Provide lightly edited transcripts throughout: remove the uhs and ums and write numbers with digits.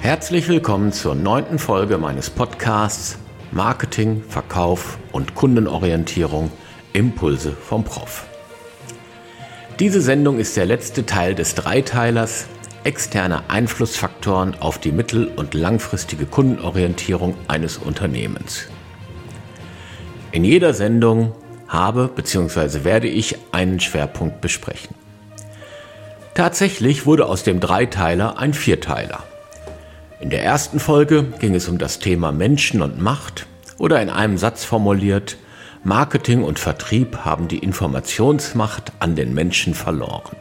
Herzlich willkommen zur 9. Folge meines Podcasts Marketing, Verkauf und Kundenorientierung – Impulse vom Prof. Diese Sendung ist der letzte Teil des Dreiteilers externe Einflussfaktoren auf die mittel- und langfristige Kundenorientierung eines Unternehmens. In jeder Sendung werde ich einen Schwerpunkt besprechen. Tatsächlich wurde aus dem Dreiteiler ein Vierteiler. In der ersten Folge ging es um das Thema Menschen und Macht oder in einem Satz formuliert: Marketing und Vertrieb haben die Informationsmacht an den Menschen verloren.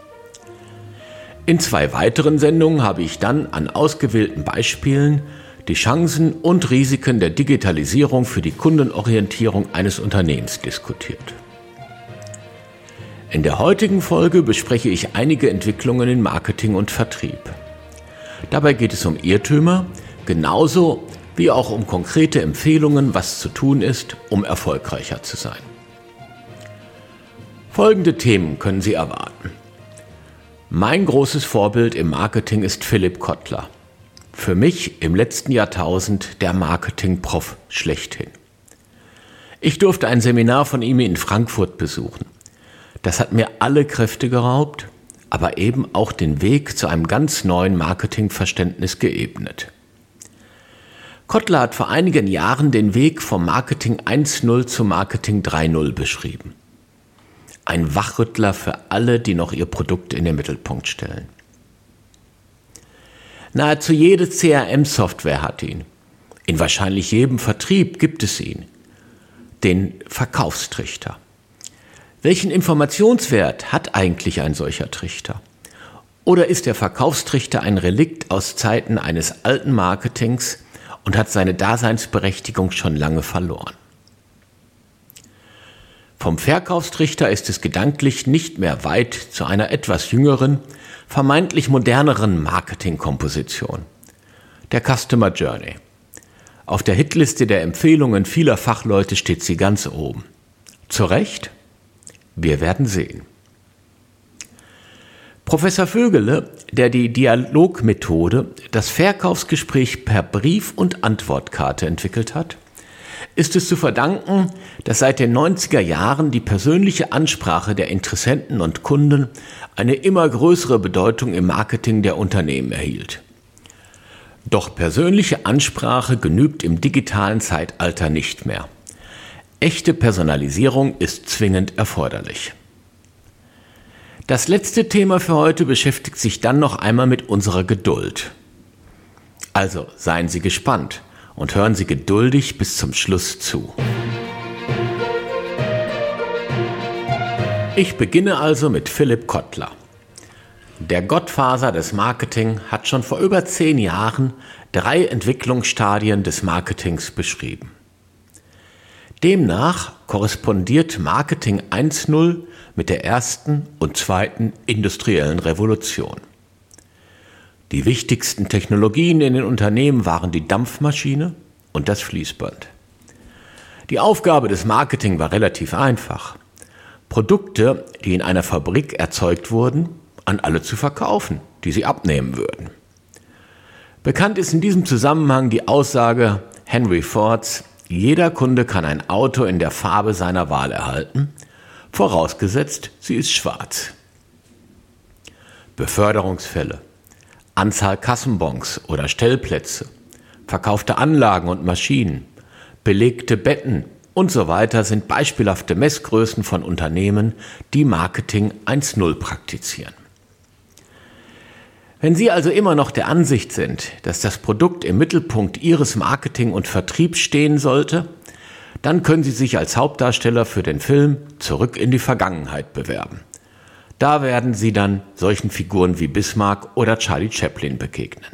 In 2 weiteren Sendungen habe ich dann an ausgewählten Beispielen die Chancen und Risiken der Digitalisierung für die Kundenorientierung eines Unternehmens diskutiert. In der heutigen Folge bespreche ich einige Entwicklungen in Marketing und Vertrieb. Dabei geht es um Irrtümer, genauso wie auch um konkrete Empfehlungen, was zu tun ist, um erfolgreicher zu sein. Folgende Themen können Sie erwarten. Mein großes Vorbild im Marketing ist Philipp Kotler. Für mich im letzten Jahrtausend der Marketing-Prof schlechthin. Ich durfte ein Seminar von ihm in Frankfurt besuchen. Das hat mir alle Kräfte geraubt, aber eben auch den Weg zu einem ganz neuen Marketingverständnis geebnet. Kotler hat vor einigen Jahren den Weg vom Marketing 1.0 zu Marketing 3.0 beschrieben. Ein Wachrüttler für alle, die noch ihr Produkt in den Mittelpunkt stellen. Nahezu jede CRM-Software hat ihn. In wahrscheinlich jedem Vertrieb gibt es ihn. Den Verkaufstrichter. Welchen Informationswert hat eigentlich ein solcher Trichter? Oder ist der Verkaufstrichter ein Relikt aus Zeiten eines alten Marketings und hat seine Daseinsberechtigung schon lange verloren? Vom Verkaufstrichter ist es gedanklich nicht mehr weit zu einer etwas jüngeren, vermeintlich moderneren Marketingkomposition, der Customer Journey. Auf der Hitliste der Empfehlungen vieler Fachleute steht sie ganz oben. Zu Recht? Wir werden sehen. Professor Vögele, der die Dialogmethode, das Verkaufsgespräch per Brief- und Antwortkarte entwickelt hat, ist es zu verdanken, dass seit den 90er Jahren die persönliche Ansprache der Interessenten und Kunden eine immer größere Bedeutung im Marketing der Unternehmen erhielt. Doch persönliche Ansprache genügt im digitalen Zeitalter nicht mehr. Echte Personalisierung ist zwingend erforderlich. Das letzte Thema für heute beschäftigt sich dann noch einmal mit unserer Geduld. Also seien Sie gespannt und hören Sie geduldig bis zum Schluss zu. Ich beginne also mit Philipp Kotler. Der Gottvater des Marketing hat schon vor über 10 Jahren 3 Entwicklungsstadien des Marketings beschrieben. Demnach korrespondiert Marketing 1.0 mit der ersten und zweiten industriellen Revolution. Die wichtigsten Technologien in den Unternehmen waren die Dampfmaschine und das Fließband. Die Aufgabe des Marketing war relativ einfach: Produkte, die in einer Fabrik erzeugt wurden, an alle zu verkaufen, die sie abnehmen würden. Bekannt ist in diesem Zusammenhang die Aussage Henry Fords: Jeder Kunde kann ein Auto in der Farbe seiner Wahl erhalten, vorausgesetzt, sie ist schwarz. Beförderungsfälle, Anzahl Kassenbons oder Stellplätze, verkaufte Anlagen und Maschinen, belegte Betten und so weiter sind beispielhafte Messgrößen von Unternehmen, die Marketing 1.0 praktizieren. Wenn Sie also immer noch der Ansicht sind, dass das Produkt im Mittelpunkt Ihres Marketing und Vertriebs stehen sollte, dann können Sie sich als Hauptdarsteller für den Film Zurück in die Vergangenheit bewerben. Da werden Sie dann solchen Figuren wie Bismarck oder Charlie Chaplin begegnen.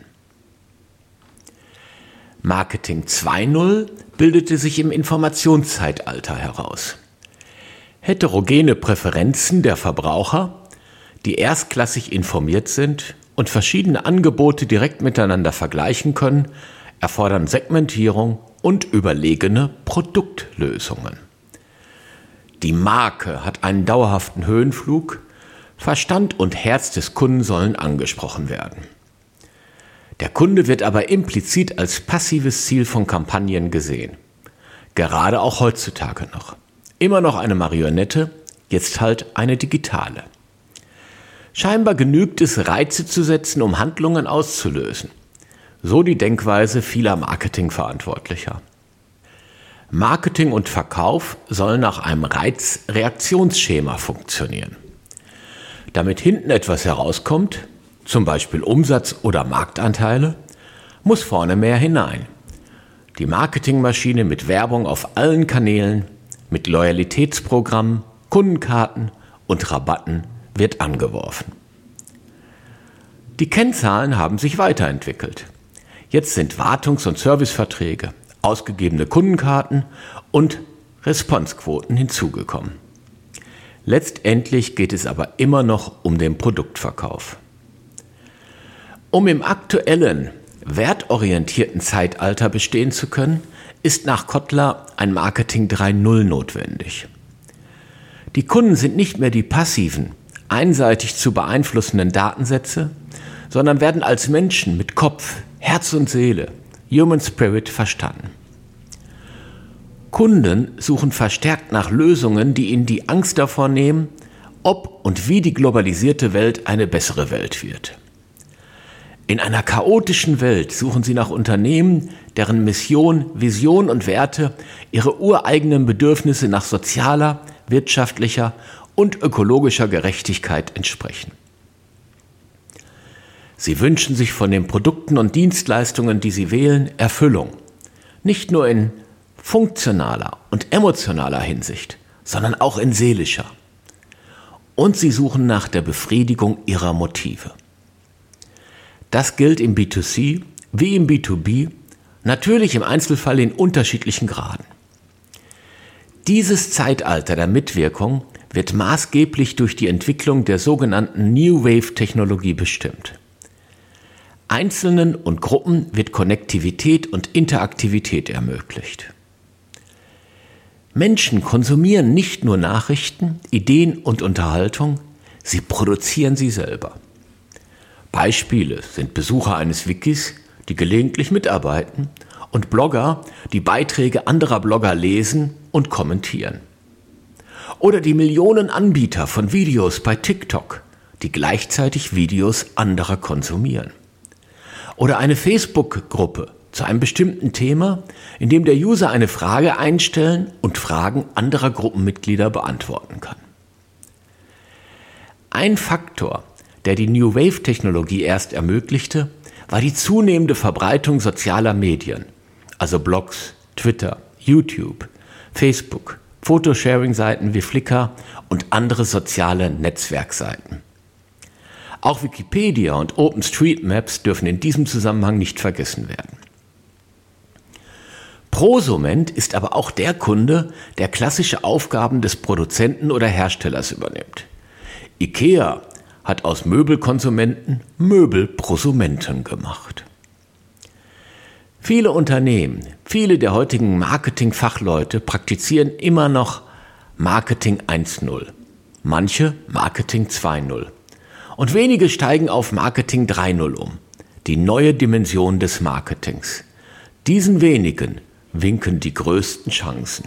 Marketing 2.0 bildete sich im Informationszeitalter heraus. Heterogene Präferenzen der Verbraucher, die erstklassig informiert sind und verschiedene Angebote direkt miteinander vergleichen können, erfordern Segmentierung und überlegene Produktlösungen. Die Marke hat einen dauerhaften Höhenflug, Verstand und Herz des Kunden sollen angesprochen werden. Der Kunde wird aber implizit als passives Ziel von Kampagnen gesehen. Gerade auch heutzutage noch. Immer noch eine Marionette, jetzt halt eine digitale. Scheinbar genügt es, Reize zu setzen, um Handlungen auszulösen. So die Denkweise vieler Marketingverantwortlicher. Marketing und Verkauf sollen nach einem Reiz-Reaktionsschema funktionieren. Damit hinten etwas herauskommt, zum Beispiel Umsatz oder Marktanteile, muss vorne mehr hinein. Die Marketingmaschine mit Werbung auf allen Kanälen, mit Loyalitätsprogrammen, Kundenkarten und Rabatten wird angeworfen. Die Kennzahlen haben sich weiterentwickelt. Jetzt sind Wartungs- und Serviceverträge, ausgegebene Kundenkarten und Responsequoten hinzugekommen. Letztendlich geht es aber immer noch um den Produktverkauf. Um im aktuellen, wertorientierten Zeitalter bestehen zu können, ist nach Kotler ein Marketing 3.0 notwendig. Die Kunden sind nicht mehr die passiven, einseitig zu beeinflussenden Datensätze, sondern werden als Menschen mit Kopf, Herz und Seele, Human Spirit, verstanden. Kunden suchen verstärkt nach Lösungen, die ihnen die Angst davor nehmen, ob und wie die globalisierte Welt eine bessere Welt wird. In einer chaotischen Welt suchen sie nach Unternehmen, deren Mission, Vision und Werte ihre ureigenen Bedürfnisse nach sozialer, wirtschaftlicher und ökologischer Gerechtigkeit entsprechen. Sie wünschen sich von den Produkten und Dienstleistungen, die sie wählen, Erfüllung. Nicht nur in funktionaler und emotionaler Hinsicht, sondern auch in seelischer. Und sie suchen nach der Befriedigung ihrer Motive. Das gilt im B2C wie im B2B, natürlich im Einzelfall in unterschiedlichen Graden. Dieses Zeitalter der Mitwirkung wird maßgeblich durch die Entwicklung der sogenannten New Wave-Technologie bestimmt. Einzelnen und Gruppen wird Konnektivität und Interaktivität ermöglicht. Menschen konsumieren nicht nur Nachrichten, Ideen und Unterhaltung, sie produzieren sie selber. Beispiele sind Besucher eines Wikis, die gelegentlich mitarbeiten, und Blogger, die Beiträge anderer Blogger lesen und kommentieren. Oder die Millionen Anbieter von Videos bei TikTok, die gleichzeitig Videos anderer konsumieren. Oder eine Facebook-Gruppe zu einem bestimmten Thema, in dem der User eine Frage einstellen und Fragen anderer Gruppenmitglieder beantworten kann. Ein Faktor, der die New Wave-Technologie erst ermöglichte, war die zunehmende Verbreitung sozialer Medien, also Blogs, Twitter, YouTube, Facebook, Photosharing-Seiten wie Flickr und andere soziale Netzwerkseiten. Auch Wikipedia und OpenStreetMaps dürfen in diesem Zusammenhang nicht vergessen werden. Prosument ist aber auch der Kunde, der klassische Aufgaben des Produzenten oder Herstellers übernimmt. IKEA hat aus Möbelkonsumenten Möbelprosumenten gemacht. Viele Unternehmen, viele der heutigen Marketingfachleute praktizieren immer noch Marketing 1.0, manche Marketing 2.0 und wenige steigen auf Marketing 3.0 um, die neue Dimension des Marketings. Diesen wenigen winken die größten Chancen.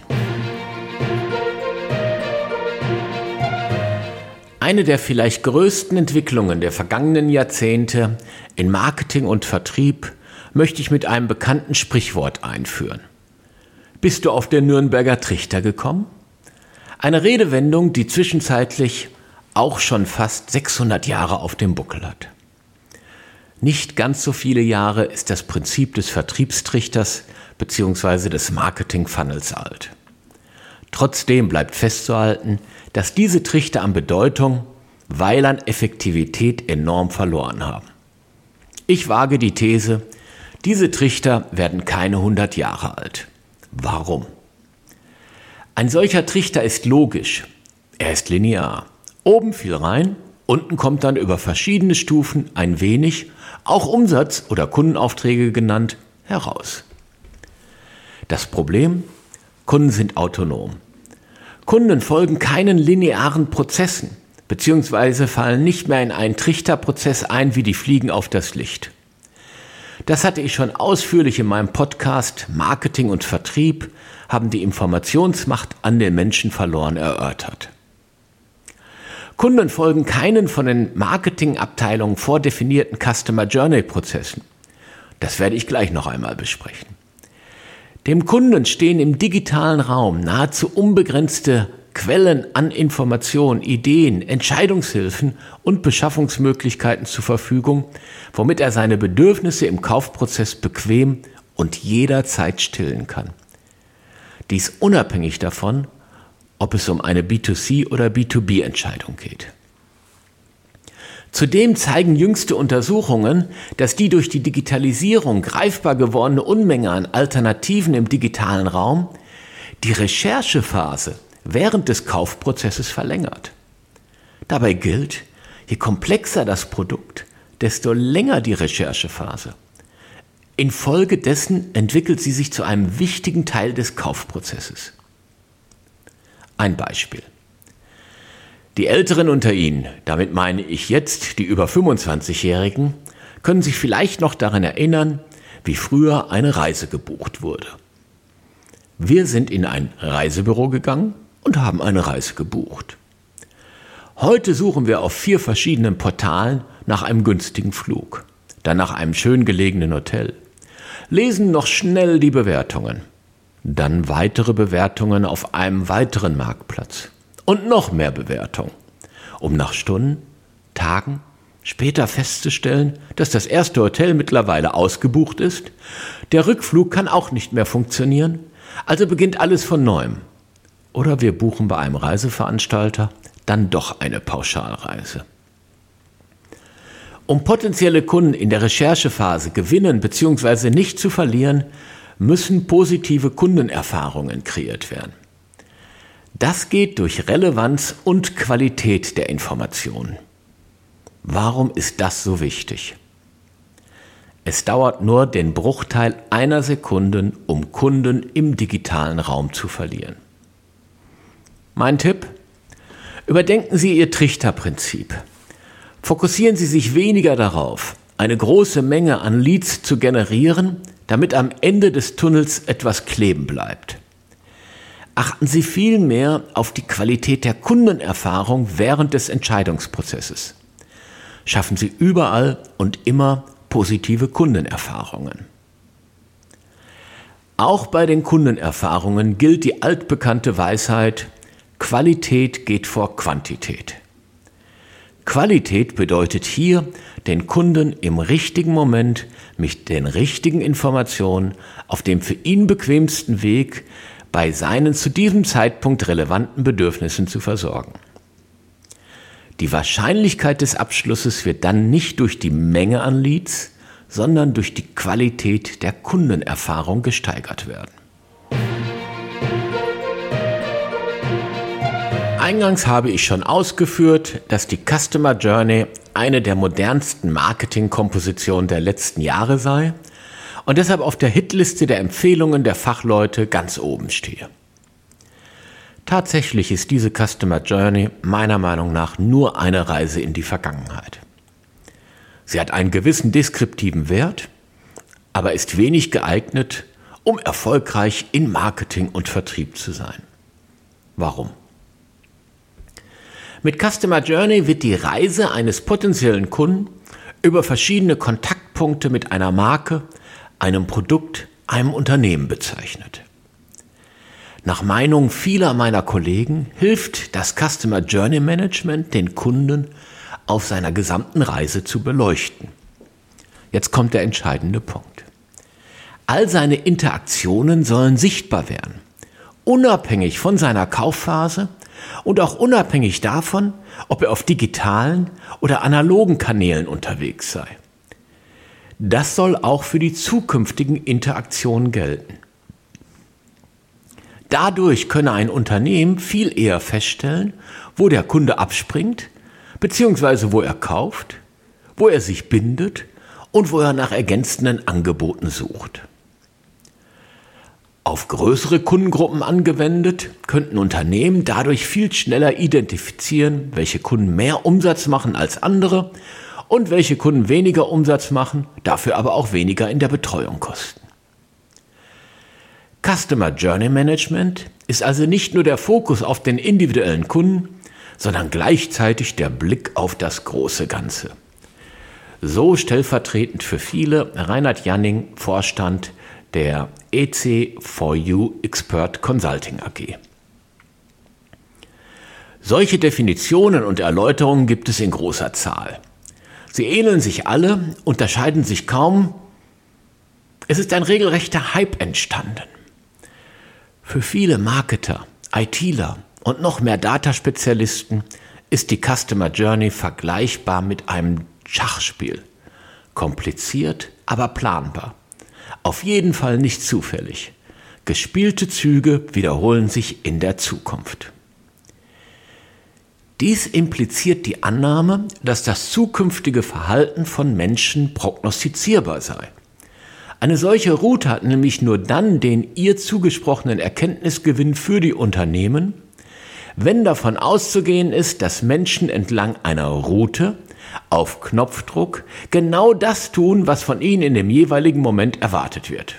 Eine der vielleicht größten Entwicklungen der vergangenen Jahrzehnte in Marketing und Vertrieb möchte ich mit einem bekannten Sprichwort einführen. Bist du auf den Nürnberger Trichter gekommen? Eine Redewendung, die zwischenzeitlich auch schon fast 600 Jahre auf dem Buckel hat. Nicht ganz so viele Jahre ist das Prinzip des Vertriebstrichters bzw. des Marketing-Funnels alt. Trotzdem bleibt festzuhalten, dass diese Trichter an Bedeutung, weil an Effektivität enorm verloren haben. Ich wage die These, diese Trichter werden keine 100 Jahre alt. Warum? Ein solcher Trichter ist logisch, er ist linear. Oben viel rein, unten kommt dann über verschiedene Stufen ein wenig, auch Umsatz oder Kundenaufträge genannt, heraus. Das Problem? Kunden sind autonom. Kunden folgen keinen linearen Prozessen, beziehungsweise fallen nicht mehr in einen Trichterprozess ein wie die Fliegen auf das Licht. Das hatte ich schon ausführlich in meinem Podcast Marketing und Vertrieb haben die Informationsmacht an den Menschen verloren erörtert. Kunden folgen keinen von den Marketingabteilungen vordefinierten Customer Journey Prozessen. Das werde ich gleich noch einmal besprechen. Dem Kunden stehen im digitalen Raum nahezu unbegrenzte Quellen an Informationen, Ideen, Entscheidungshilfen und Beschaffungsmöglichkeiten zur Verfügung, womit er seine Bedürfnisse im Kaufprozess bequem und jederzeit stillen kann. Dies unabhängig davon, ob es um eine B2C- oder B2B-Entscheidung geht. Zudem zeigen jüngste Untersuchungen, dass die durch die Digitalisierung greifbar gewordene Unmenge an Alternativen im digitalen Raum die Recherchephase während des Kaufprozesses verlängert. Dabei gilt, je komplexer das Produkt, desto länger die Recherchephase. Infolgedessen entwickelt sie sich zu einem wichtigen Teil des Kaufprozesses. Ein Beispiel. Die Älteren unter Ihnen, damit meine ich jetzt die über 25-Jährigen, können sich vielleicht noch daran erinnern, wie früher eine Reise gebucht wurde. Wir sind in ein Reisebüro gegangen und haben eine Reise gebucht. Heute suchen wir auf 4 verschiedenen Portalen nach einem günstigen Flug, dann nach einem schön gelegenen Hotel, lesen noch schnell die Bewertungen, dann weitere Bewertungen auf einem weiteren Marktplatz und noch mehr Bewertungen, um nach Stunden, Tagen später festzustellen, dass das erste Hotel mittlerweile ausgebucht ist, der Rückflug kann auch nicht mehr funktionieren, also beginnt alles von neuem. Oder wir buchen bei einem Reiseveranstalter dann doch eine Pauschalreise. Um potenzielle Kunden in der Recherchephase gewinnen bzw. nicht zu verlieren, müssen positive Kundenerfahrungen kreiert werden. Das geht durch Relevanz und Qualität der Informationen. Warum ist das so wichtig? Es dauert nur den Bruchteil einer Sekunde, um Kunden im digitalen Raum zu verlieren. Mein Tipp? Überdenken Sie Ihr Trichterprinzip. Fokussieren Sie sich weniger darauf, eine große Menge an Leads zu generieren, damit am Ende des Tunnels etwas kleben bleibt. Achten Sie vielmehr auf die Qualität der Kundenerfahrung während des Entscheidungsprozesses. Schaffen Sie überall und immer positive Kundenerfahrungen. Auch bei den Kundenerfahrungen gilt die altbekannte Weisheit: Qualität geht vor Quantität. Qualität bedeutet hier, den Kunden im richtigen Moment mit den richtigen Informationen auf dem für ihn bequemsten Weg bei seinen zu diesem Zeitpunkt relevanten Bedürfnissen zu versorgen. Die Wahrscheinlichkeit des Abschlusses wird dann nicht durch die Menge an Leads, sondern durch die Qualität der Kundenerfahrung gesteigert werden. Eingangs habe ich schon ausgeführt, dass die Customer Journey eine der modernsten Marketingkompositionen der letzten Jahre sei und deshalb auf der Hitliste der Empfehlungen der Fachleute ganz oben stehe. Tatsächlich ist diese Customer Journey meiner Meinung nach nur eine Reise in die Vergangenheit. Sie hat einen gewissen deskriptiven Wert, aber ist wenig geeignet, um erfolgreich in Marketing und Vertrieb zu sein. Warum? Mit Customer Journey wird die Reise eines potenziellen Kunden über verschiedene Kontaktpunkte mit einer Marke, einem Produkt, einem Unternehmen bezeichnet. Nach Meinung vieler meiner Kollegen hilft das Customer Journey Management den Kunden auf seiner gesamten Reise zu beleuchten. Jetzt kommt der entscheidende Punkt. All seine Interaktionen sollen sichtbar werden, unabhängig von seiner Kaufphase und auch unabhängig davon, ob er auf digitalen oder analogen Kanälen unterwegs sei. Das soll auch für die zukünftigen Interaktionen gelten. Dadurch könne ein Unternehmen viel eher feststellen, wo der Kunde abspringt, beziehungsweise wo er kauft, wo er sich bindet und wo er nach ergänzenden Angeboten sucht. Auf größere Kundengruppen angewendet, könnten Unternehmen dadurch viel schneller identifizieren, welche Kunden mehr Umsatz machen als andere und welche Kunden weniger Umsatz machen, dafür aber auch weniger in der Betreuung kosten. Customer Journey Management ist also nicht nur der Fokus auf den individuellen Kunden, sondern gleichzeitig der Blick auf das große Ganze. So stellvertretend für viele Reinhard Janning, Vorstand der EC4U Expert Consulting AG. Solche Definitionen und Erläuterungen gibt es in großer Zahl. Sie ähneln sich alle, unterscheiden sich kaum. Es ist ein regelrechter Hype entstanden. Für viele Marketer, ITler und noch mehr Dataspezialisten ist die Customer Journey vergleichbar mit einem Schachspiel. Kompliziert, aber planbar. Auf jeden Fall nicht zufällig. Gespielte Züge wiederholen sich in der Zukunft. Dies impliziert die Annahme, dass das zukünftige Verhalten von Menschen prognostizierbar sei. Eine solche Route hat nämlich nur dann den ihr zugesprochenen Erkenntnisgewinn für die Unternehmen, wenn davon auszugehen ist, dass Menschen entlang einer Route auf Knopfdruck genau das tun, was von ihnen in dem jeweiligen Moment erwartet wird.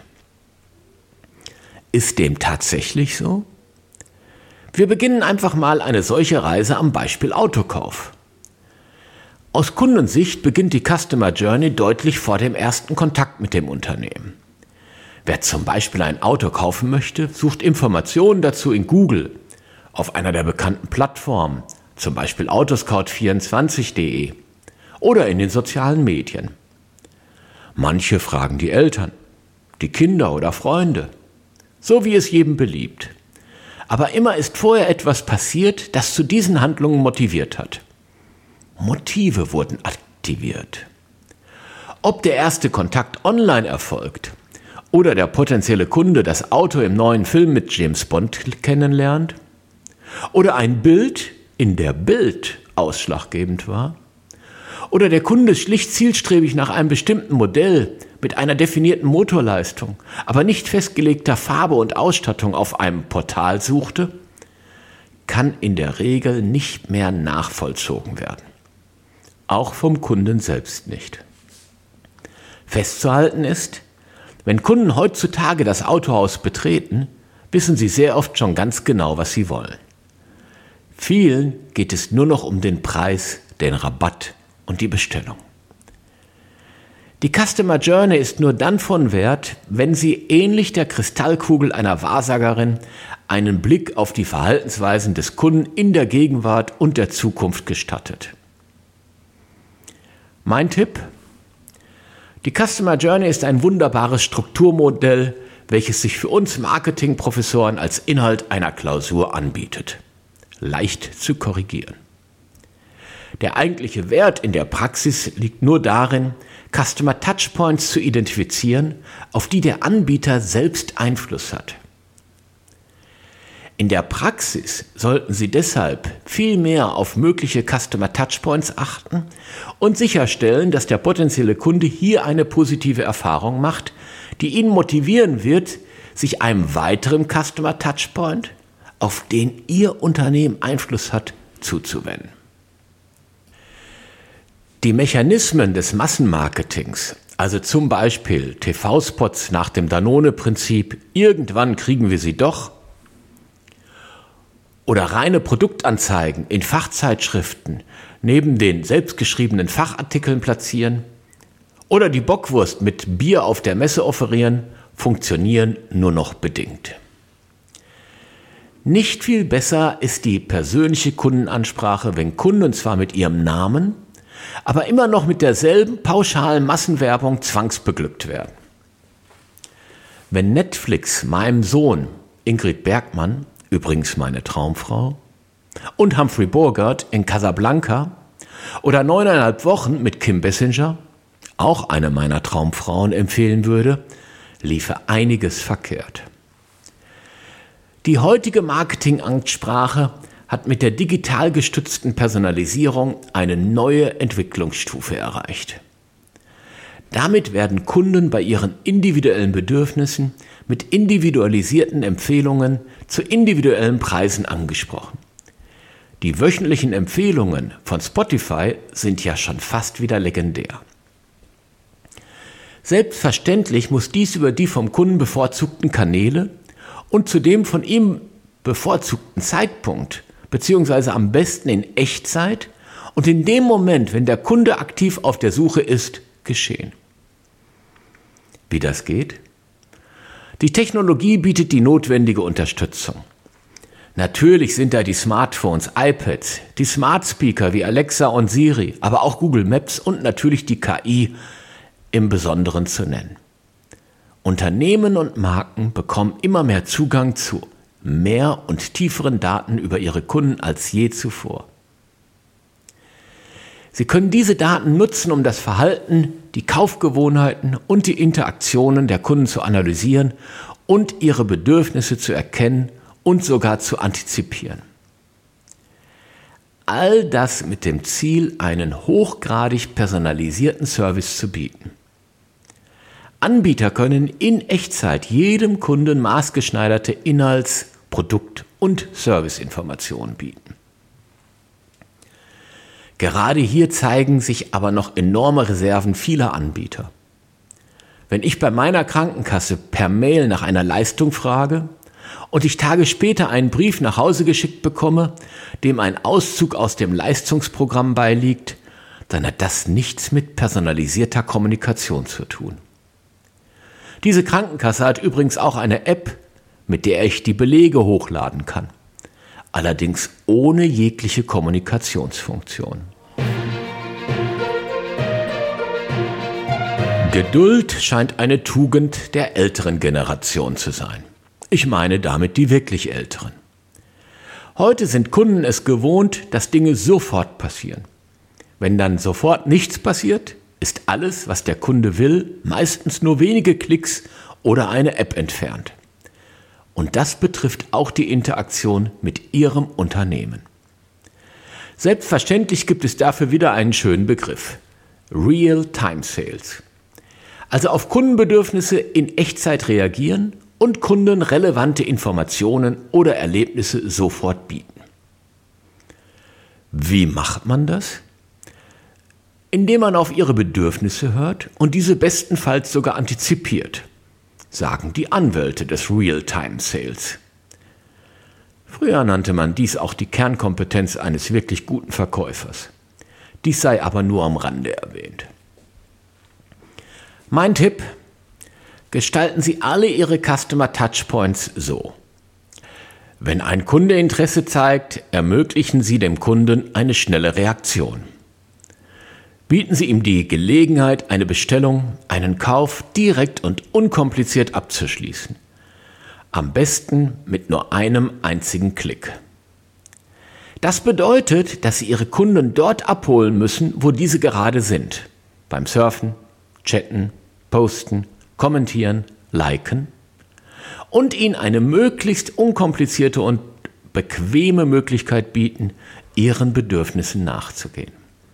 Ist dem tatsächlich so? Wir beginnen einfach mal eine solche Reise am Beispiel Autokauf. Aus Kundensicht beginnt die Customer Journey deutlich vor dem ersten Kontakt mit dem Unternehmen. Wer zum Beispiel ein Auto kaufen möchte, sucht Informationen dazu in Google, auf einer der bekannten Plattformen, zum Beispiel autoscout24.de oder in den sozialen Medien. Manche fragen die Eltern, die Kinder oder Freunde, so wie es jedem beliebt. Aber immer ist vorher etwas passiert, das zu diesen Handlungen motiviert hat. Motive wurden aktiviert. Ob der erste Kontakt online erfolgt oder der potenzielle Kunde das Auto im neuen Film mit James Bond kennenlernt oder ein Bild in der Bild ausschlaggebend war oder der Kunde schlicht zielstrebig nach einem bestimmten Modell mit einer definierten Motorleistung, aber nicht festgelegter Farbe und Ausstattung auf einem Portal suchte, kann in der Regel nicht mehr nachvollzogen werden. Auch vom Kunden selbst nicht. Festzuhalten ist, wenn Kunden heutzutage das Autohaus betreten, wissen sie sehr oft schon ganz genau, was sie wollen. Vielen geht es nur noch um den Preis, den Rabatt und die Bestellung. Die Customer Journey ist nur dann von Wert, wenn sie ähnlich der Kristallkugel einer Wahrsagerin einen Blick auf die Verhaltensweisen des Kunden in der Gegenwart und der Zukunft gestattet. Mein Tipp? Die Customer Journey ist ein wunderbares Strukturmodell, welches sich für uns Marketingprofessoren als Inhalt einer Klausur anbietet. Leicht zu korrigieren. Der eigentliche Wert in der Praxis liegt nur darin, Customer Touchpoints zu identifizieren, auf die der Anbieter selbst Einfluss hat. In der Praxis sollten Sie deshalb viel mehr auf mögliche Customer Touchpoints achten und sicherstellen, dass der potenzielle Kunde hier eine positive Erfahrung macht, die ihn motivieren wird, sich einem weiteren Customer Touchpoint, auf den Ihr Unternehmen Einfluss hat, zuzuwenden. Die Mechanismen des Massenmarketings, also zum Beispiel TV-Spots nach dem Danone-Prinzip, irgendwann kriegen wir sie doch, oder reine Produktanzeigen in Fachzeitschriften neben den selbstgeschriebenen Fachartikeln platzieren oder die Bockwurst mit Bier auf der Messe offerieren, funktionieren nur noch bedingt. Nicht viel besser ist die persönliche Kundenansprache, wenn Kunden zwar mit ihrem Namen, aber immer noch mit derselben pauschalen Massenwerbung zwangsbeglückt werden. Wenn Netflix meinem Sohn, Ingrid Bergmann, übrigens meine Traumfrau, und Humphrey Bogart in Casablanca oder 9,5 Wochen mit Kim Basinger, auch eine meiner Traumfrauen, empfehlen würde, liefe einiges verkehrt. Die heutige Marketingansprache hat mit der digital gestützten Personalisierung eine neue Entwicklungsstufe erreicht. Damit werden Kunden bei ihren individuellen Bedürfnissen mit individualisierten Empfehlungen zu individuellen Preisen angesprochen. Die wöchentlichen Empfehlungen von Spotify sind ja schon fast wieder legendär. Selbstverständlich muss dies über die vom Kunden bevorzugten Kanäle und zu dem von ihm bevorzugten Zeitpunkt, beziehungsweise am besten in Echtzeit und in dem Moment, wenn der Kunde aktiv auf der Suche ist, geschehen. Wie das geht? Die Technologie bietet die notwendige Unterstützung. Natürlich sind da die Smartphones, iPads, die Smart Speaker wie Alexa und Siri, aber auch Google Maps und natürlich die KI im Besonderen zu nennen. Unternehmen und Marken bekommen immer mehr Zugang zu mehr und tieferen Daten über ihre Kunden als je zuvor. Sie können diese Daten nutzen, um das Verhalten, die Kaufgewohnheiten und die Interaktionen der Kunden zu analysieren und ihre Bedürfnisse zu erkennen und sogar zu antizipieren. All das mit dem Ziel, einen hochgradig personalisierten Service zu bieten. Anbieter können in Echtzeit jedem Kunden maßgeschneiderte Inhalts-, Produkt- und Serviceinformationen bieten. Gerade hier zeigen sich aber noch enorme Reserven vieler Anbieter. Wenn ich bei meiner Krankenkasse per Mail nach einer Leistung frage und ich Tage später einen Brief nach Hause geschickt bekomme, dem ein Auszug aus dem Leistungsprogramm beiliegt, dann hat das nichts mit personalisierter Kommunikation zu tun. Diese Krankenkasse hat übrigens auch eine App, mit der ich die Belege hochladen kann. Allerdings ohne jegliche Kommunikationsfunktion. Geduld scheint eine Tugend der älteren Generation zu sein. Ich meine damit die wirklich Älteren. Heute sind Kunden es gewohnt, dass Dinge sofort passieren. Wenn dann sofort nichts passiert, ist alles, was der Kunde will, meistens nur wenige Klicks oder eine App entfernt. Und das betrifft auch die Interaktion mit Ihrem Unternehmen. Selbstverständlich gibt es dafür wieder einen schönen Begriff: Real-Time-Sales. Also auf Kundenbedürfnisse in Echtzeit reagieren und Kunden relevante Informationen oder Erlebnisse sofort bieten. Wie macht man das? Indem man auf ihre Bedürfnisse hört und diese bestenfalls sogar antizipiert, sagen die Anwälte des Real-Time-Sales. Früher nannte man dies auch die Kernkompetenz eines wirklich guten Verkäufers. Dies sei aber nur am Rande erwähnt. Mein Tipp: Gestalten Sie alle Ihre Customer Touchpoints so. Wenn ein Kunde Interesse zeigt, ermöglichen Sie dem Kunden eine schnelle Reaktion. Bieten Sie ihm die Gelegenheit, eine Bestellung, einen Kauf direkt und unkompliziert abzuschließen. Am besten mit nur einem einzigen Klick. Das bedeutet, dass Sie Ihre Kunden dort abholen müssen, wo diese gerade sind. Beim Surfen, Chatten, Posten, Kommentieren, Liken. Und ihnen eine möglichst unkomplizierte und bequeme Möglichkeit bieten, ihren Bedürfnissen nachzugehen.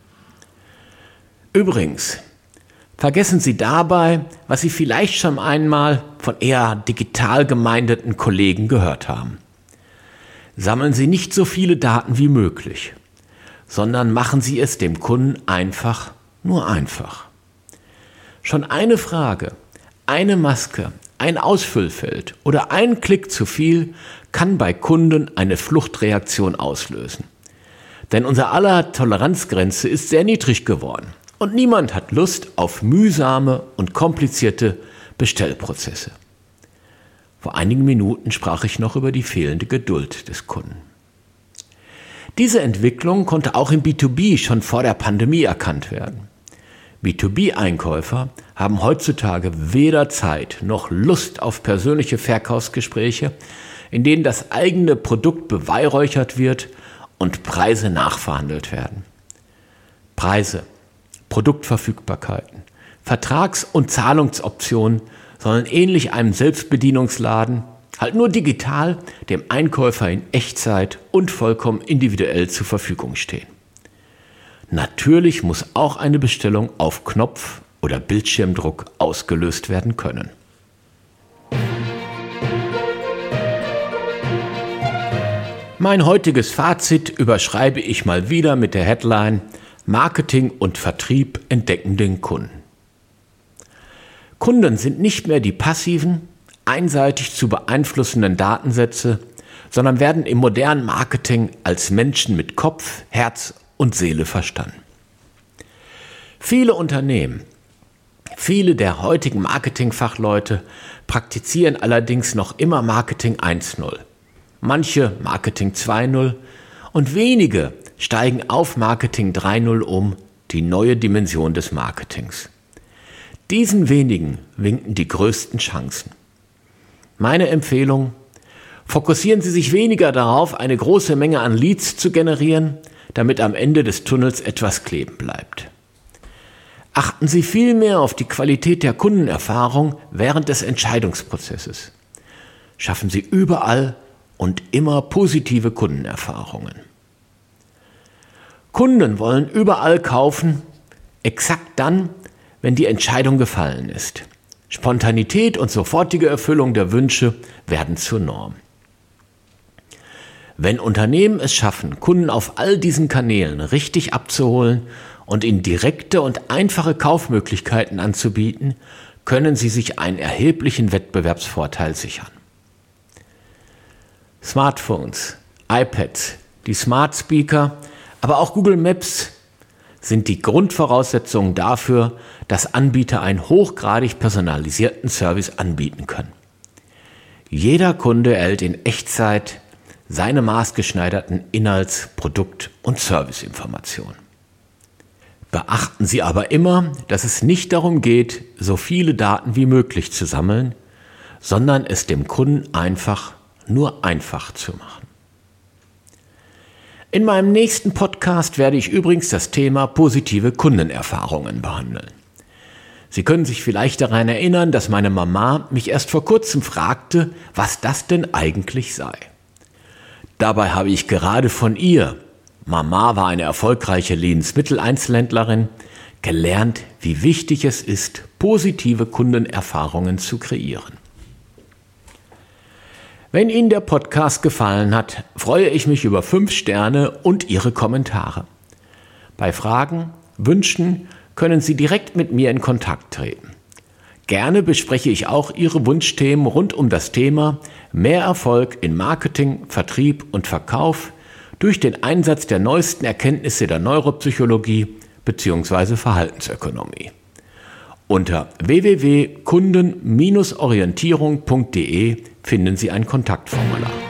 Übrigens, vergessen Sie dabei, was Sie vielleicht schon einmal von eher digital gemeindeten Kollegen gehört haben. Sammeln Sie nicht so viele Daten wie möglich, sondern machen Sie es dem Kunden einfach, nur einfach. Schon eine Frage, eine Maske, ein Ausfüllfeld oder ein Klick zu viel kann bei Kunden eine Fluchtreaktion auslösen. Denn unser aller Toleranzgrenze ist sehr niedrig geworden und niemand hat Lust auf mühsame und komplizierte Bestellprozesse. Vor einigen Minuten sprach ich noch über die fehlende Geduld des Kunden. Diese Entwicklung konnte auch im B2B schon vor der Pandemie erkannt werden. B2B-Einkäufer haben heutzutage weder Zeit noch Lust auf persönliche Verkaufsgespräche, in denen das eigene Produkt beweihräuchert wird und Preise nachverhandelt werden. Preise, Produktverfügbarkeiten, Vertrags- und Zahlungsoptionen sollen ähnlich einem Selbstbedienungsladen, halt nur digital, dem Einkäufer in Echtzeit und vollkommen individuell zur Verfügung stehen. Natürlich muss auch eine Bestellung auf Knopf oder Bildschirmdruck ausgelöst werden können. Mein heutiges Fazit überschreibe ich mal wieder mit der Headline Marketing und Vertrieb entdecken den Kunden. Kunden sind nicht mehr die passiven, einseitig zu beeinflussenden Datensätze, sondern werden im modernen Marketing als Menschen mit Kopf, Herz und Seele verstanden. Viele Unternehmen, viele der heutigen Marketingfachleute praktizieren allerdings noch immer Marketing 1.0. Manche Marketing 2.0 und wenige steigen auf Marketing 3.0 um, die neue Dimension des Marketings. Diesen wenigen winken die größten Chancen. Meine Empfehlung: Fokussieren Sie sich weniger darauf, eine große Menge an Leads zu generieren, damit am Ende des Tunnels etwas kleben bleibt. Achten Sie vielmehr auf die Qualität der Kundenerfahrung während des Entscheidungsprozesses. Schaffen Sie überall und immer positive Kundenerfahrungen. Kunden wollen überall kaufen, exakt dann, wenn die Entscheidung gefallen ist. Spontanität und sofortige Erfüllung der Wünsche werden zur Norm. Wenn Unternehmen es schaffen, Kunden auf all diesen Kanälen richtig abzuholen und ihnen direkte und einfache Kaufmöglichkeiten anzubieten, können sie sich einen erheblichen Wettbewerbsvorteil sichern. Smartphones, iPads, die Smart Speaker, aber auch Google Maps sind die Grundvoraussetzungen dafür, dass Anbieter einen hochgradig personalisierten Service anbieten können. Jeder Kunde erhält in Echtzeit seine maßgeschneiderten Inhalts-, Produkt- und Serviceinformationen. Beachten Sie aber immer, dass es nicht darum geht, so viele Daten wie möglich zu sammeln, sondern es dem Kunden nur einfach zu machen. In meinem nächsten Podcast werde ich übrigens das Thema positive Kundenerfahrungen behandeln. Sie können sich vielleicht daran erinnern, dass meine Mama mich erst vor kurzem fragte, was das denn eigentlich sei. Dabei habe ich gerade von ihr, Mama war eine erfolgreiche Lebensmitteleinzelhändlerin, gelernt, wie wichtig es ist, positive Kundenerfahrungen zu kreieren. Wenn Ihnen der Podcast gefallen hat, freue ich mich über 5 Sterne und Ihre Kommentare. Bei Fragen, Wünschen können Sie direkt mit mir in Kontakt treten. Gerne bespreche ich auch Ihre Wunschthemen rund um das Thema mehr Erfolg in Marketing, Vertrieb und Verkauf durch den Einsatz der neuesten Erkenntnisse der Neuropsychologie bzw. Verhaltensökonomie. Unter www.kunden-orientierung.de finden Sie ein Kontaktformular.